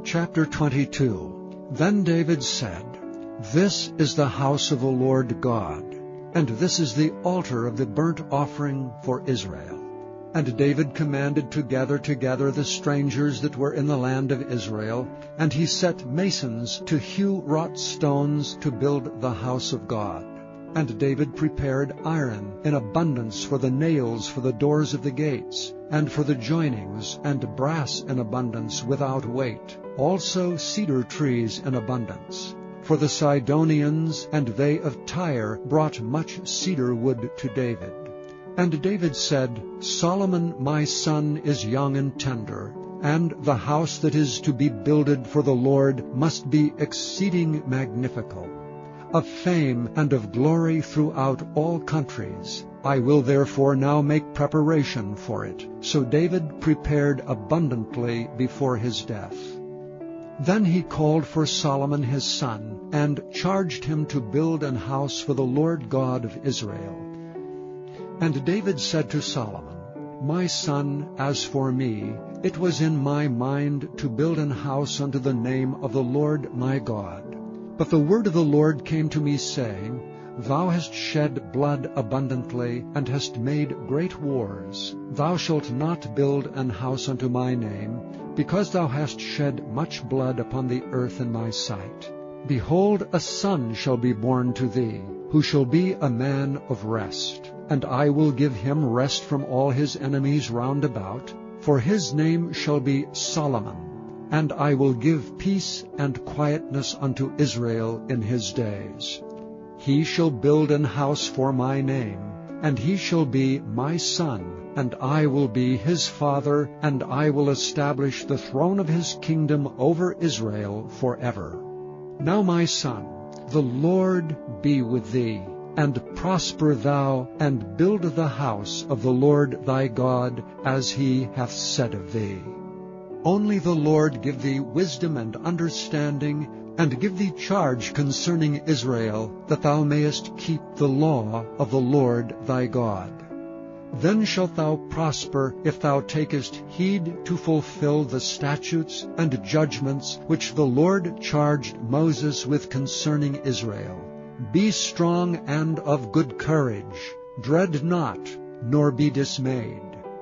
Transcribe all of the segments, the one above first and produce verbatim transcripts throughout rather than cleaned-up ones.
Chapter twenty-two. Then David said, This is the house of the Lord God, and this is the altar of the burnt offering for Israel. And David commanded to gather together the strangers that were in the land of Israel, and he set masons to hew wrought stones to build the house of God. And David prepared iron in abundance for the nails for the doors of the gates, and for the joinings, and brass in abundance without weight, also cedar trees in abundance. For the Sidonians and they of Tyre brought much cedar wood to David. And David said, Solomon my son is young and tender, and the house that is to be builded for the Lord must be exceeding magnifical, of fame and of glory throughout all countries. I will therefore now make preparation for it. So David prepared abundantly before his death. Then he called for Solomon his son, and charged him to build an house for the Lord God of Israel. And David said to Solomon, My son, as for me, it was in my mind to build an house unto the name of the Lord my God. But the word of the Lord came to me, saying, Thou hast shed blood abundantly, and hast made great wars. Thou shalt not build an house unto my name, because thou hast shed much blood upon the earth in my sight. Behold, a son shall be born to thee, who shall be a man of rest. And I will give him rest from all his enemies round about, for his name shall be Solomon. And I will give peace and quietness unto Israel in his days. He shall build an house for my name, and he shall be my son, and I will be his father, and I will establish the throne of his kingdom over Israel forever. Now, my son, the Lord be with thee, and prosper thou, and build the house of the Lord thy God, as he hath said of thee. Only the Lord give thee wisdom and understanding, and give thee charge concerning Israel, that thou mayest keep the law of the Lord thy God. Then shalt thou prosper, if thou takest heed to fulfill the statutes and judgments which the Lord charged Moses with concerning Israel. Be strong and of good courage. Dread not, nor be dismayed.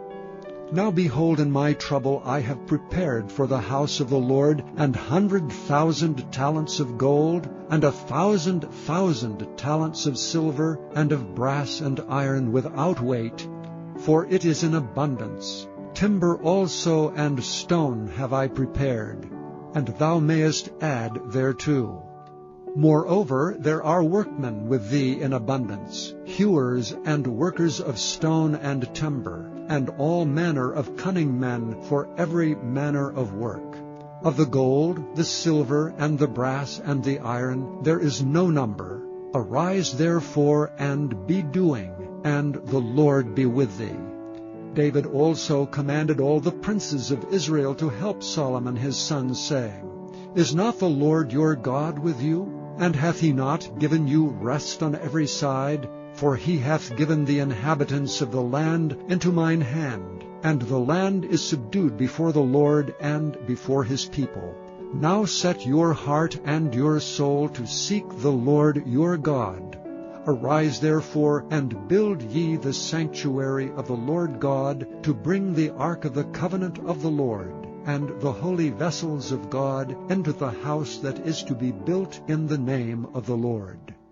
Now behold, in my trouble I have prepared for the house of the Lord an hundred thousand talents of gold, and a thousand thousand talents of silver, and of brass and iron without weight, for it is in abundance. Timber also and stone have I prepared, and thou mayest add thereto. Moreover, there are workmen with thee in abundance, hewers and workers of stone and timber, and all manner of cunning men for every manner of work. Of the gold, the silver, and the brass, and the iron, there is no number. Arise therefore, and be doing, and the Lord be with thee. David also commanded all the princes of Israel to help Solomon his son, saying, Is not the Lord your God with you? And hath he not given you rest on every side? For he hath given the inhabitants of the land into mine hand, and the land is subdued before the Lord and before his people. Now set your heart and your soul to seek the Lord your God. Arise therefore, and build ye the sanctuary of the Lord God, to bring the ark of the covenant of the Lord, and the holy vessels of God into the house that is to be built in the name of the Lord.